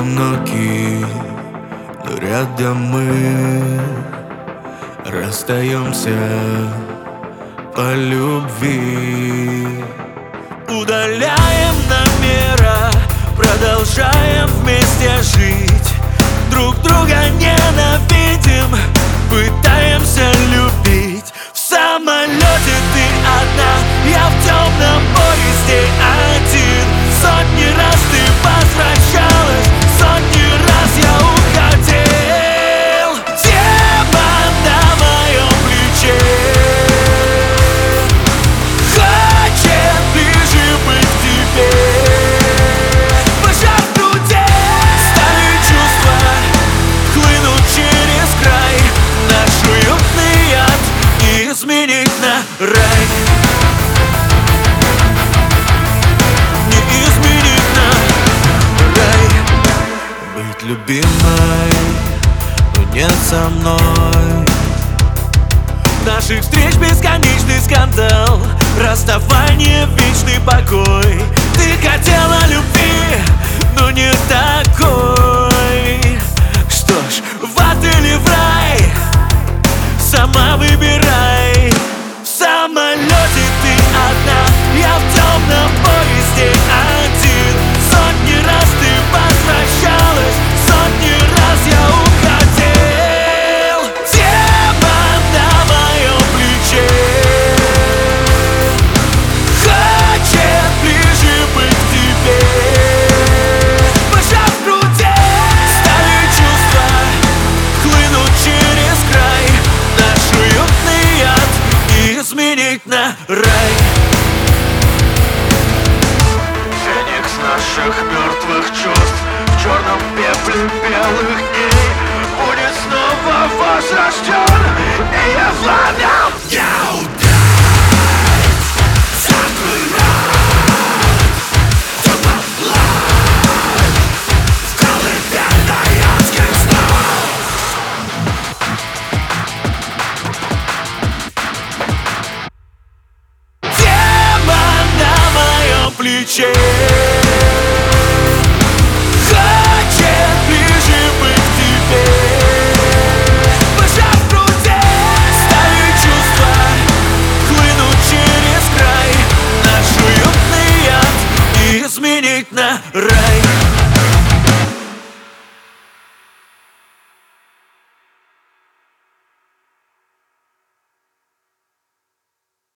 одиноки, но рядом мы расстаемся по любви. Удаляем намера, продолжаем вместе жить. Друг друга ненавидим, пытаемся любить. В самолете ты одна, я в темном поезде один. Сотни раз ты возвращалась, сотни раз я уходил. Демон на моем плече хочет ближе быть к тебе. Пожар в груди, стали чувства, хлынут через край. Наш уютный ад изменить на рай. Любимой, но нет со мной. Наших встреч бесконечный скандал, расставание, вечный покой. Ты хотела любви, но не такой. Что ж, в ад или в рай, сама выбирай. В самолете ты одна, я в темном поезде один. Сотни раз ты возвращалась, сотни раз я уходил. Демон на моем плече хочет ближе быть к тебе. Пожар в груди, стали чувства, хлынут через край. Наш уютный ад изменить на рай. Феникс наших мертвых чувств в черном пепле белых дней будет снова возрожден, и я владел. Я ударит, закрой рот, тупо плоть в колыбельной адских снов. Демон на моем плече изменить на рай.